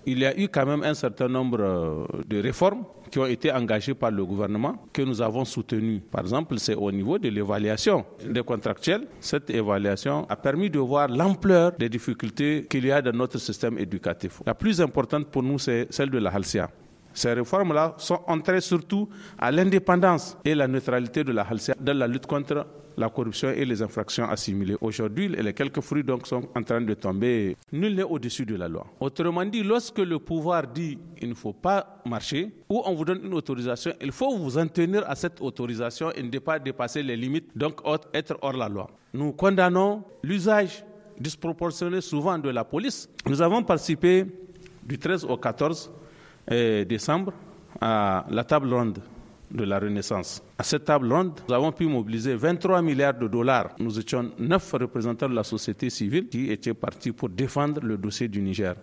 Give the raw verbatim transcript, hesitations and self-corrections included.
il y a eu quand même un certain nombre de réformes qui ont été engagées par le gouvernement, que nous avons soutenues. Par exemple, c'est au niveau de l'évaluation des contractuels. Cette évaluation a permis de voir l'ampleur des difficultés qu'il y a dans notre système éducatif. La plus importante pour nous, c'est celle de la Halcia. Ces réformes-là sont entrées surtout à l'indépendance et la neutralité de la Halcia dans la lutte contre la corruption et les infractions assimilées. Aujourd'hui, les quelques fruits donc sont en train de tomber. Nul n'est au-dessus de la loi. Autrement dit, lorsque le pouvoir dit il ne faut pas marcher, ou on vous donne une autorisation, il faut vous en tenir à cette autorisation et ne pas dépasser les limites, donc être hors la loi. Nous condamnons l'usage disproportionné souvent de la police. Nous avons participé du treize au quatorze décembre à la table ronde de la Renaissance. À cette table ronde, nous avons pu mobiliser vingt-trois milliards de dollars. Nous étions neuf représentants de la société civile qui étaient partis pour défendre le dossier du Niger.